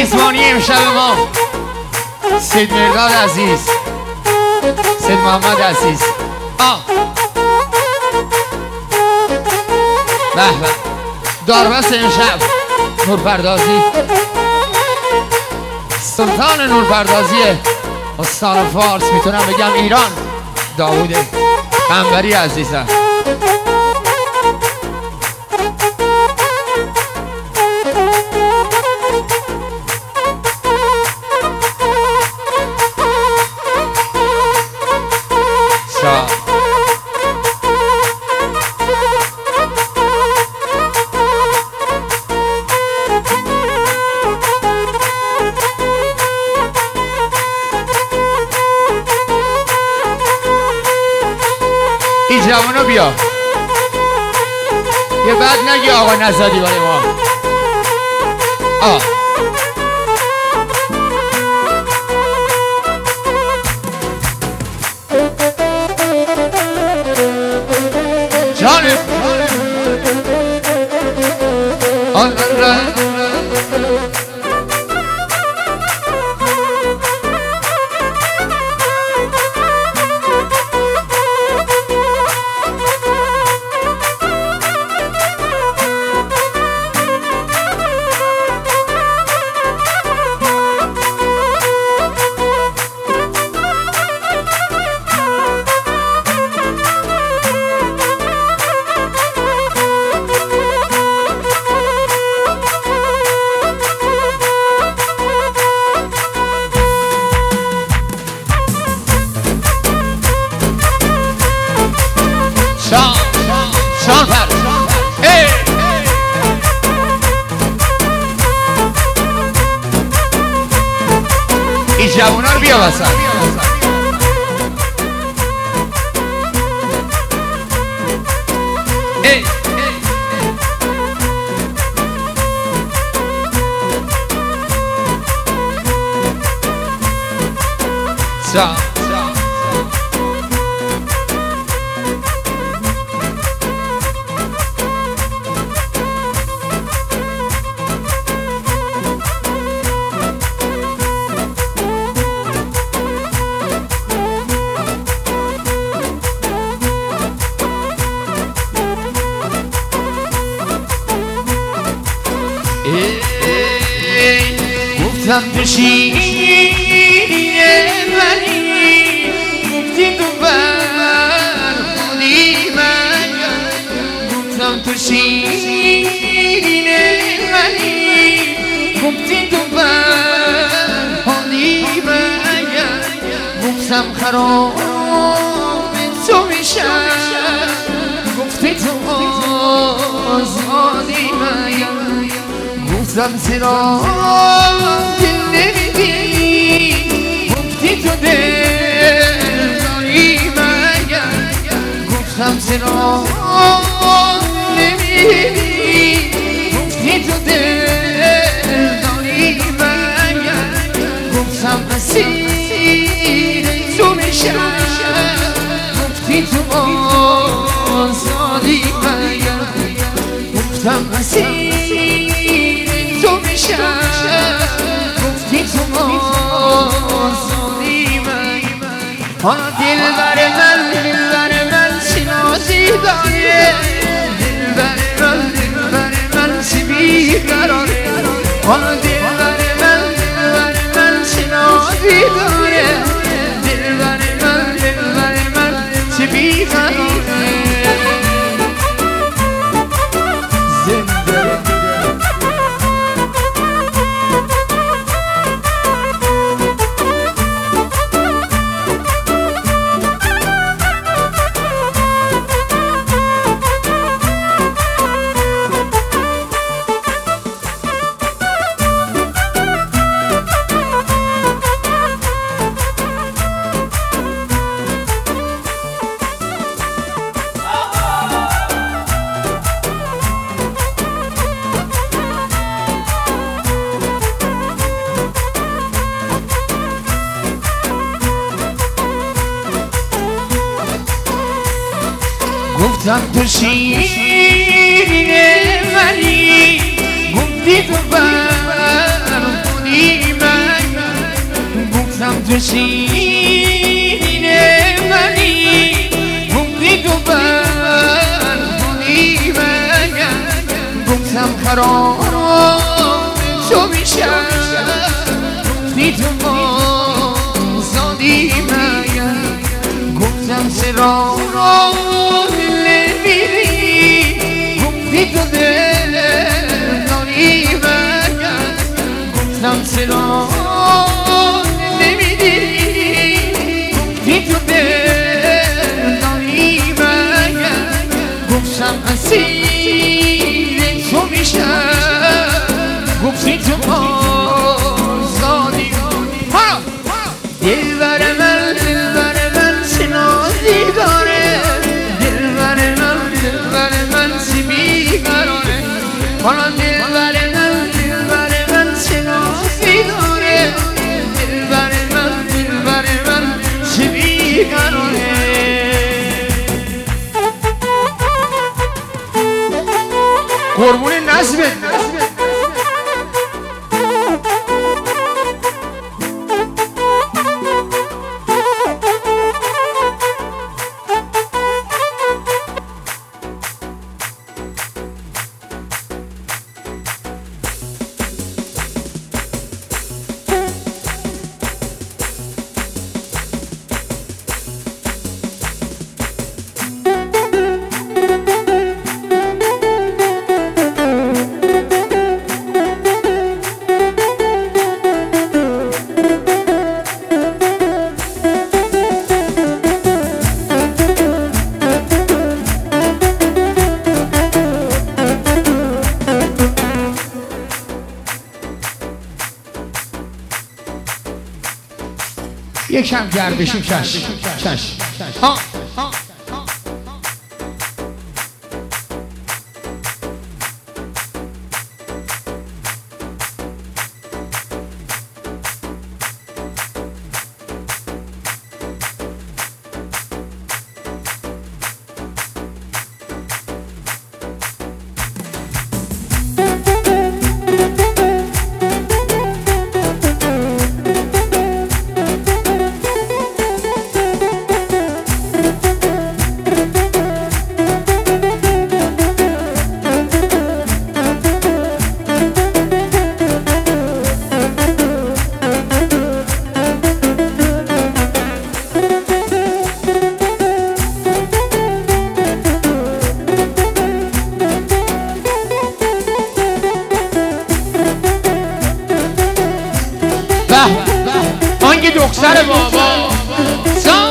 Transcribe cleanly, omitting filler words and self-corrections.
میزبانی امشب ما سید مرداد عزیز، سید محمد عزیز. به به داربست امشب نورپردازی، سلطان نورپردازی استان فارس، میتونم بگم ایران، داوود قنبری عزیزم. این جوانو بیا یه بعد نگی آقا نزدی برای ما. جانب شان پر این جوونا رو بیا وسط. گفتم تو شیرین منی، گفتی تو فرمونی من. گفتم تو شیرین منی، گفتی تو فرمونی من. گفتم خراب تو میشم، گفتی تو آزادی من. گفتم چرا دل نمیدی، گفتی تو دل داری من. گفتم چرا نمیدی، گفتی تو دل داری من. گفتم اسیر تو میشم، گفتی تو آزادی من. گفتم اسیر تو میشم، گفتی تو آزادی من. حالا دلبر من چی نازی داره، دلبر من چی بیقراره. حالا دلبر من چی نازی داره، دلبر من چی بیقراره. گفتم تو شیرین منی، گفتی تو فرمونی زانی من گفتم تو سینه منی موندی تو بردونی من گفتم خراب تو میشم گفتی تو زانی من گفتم چرا نمیری گفتی تو دل داری من گفتم چرا نمیری گفتی تو دل داری من گفتم اسیر تو میشم گفتی تو آزادی دلبر من سنازی داره دلبر من چی بیقراره حالا دلبر من سنازی داره دلبر من چی بیقراره قربون نظمت یکم گردشیم چش ها آنگه دختر بابا